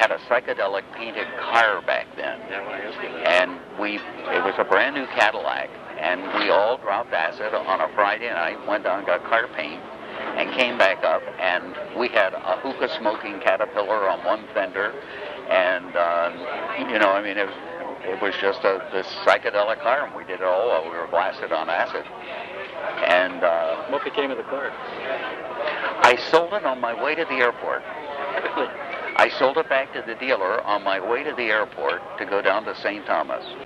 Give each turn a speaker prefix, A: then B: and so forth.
A: had a psychedelic painted car back then.
B: Yeah, I want to ask you that.
A: And it was a brand new Cadillac, and we all dropped acid on a Friday night, went down and got car paint, and came back up, and we had a hookah smoking Caterpillar on one fender, and it was just this psychedelic car, and we did it all while we were blasted on acid. And
B: What became of the car?
A: I sold it on my way to the airport. I sold it back to the dealer on my way to the airport to go down to St. Thomas.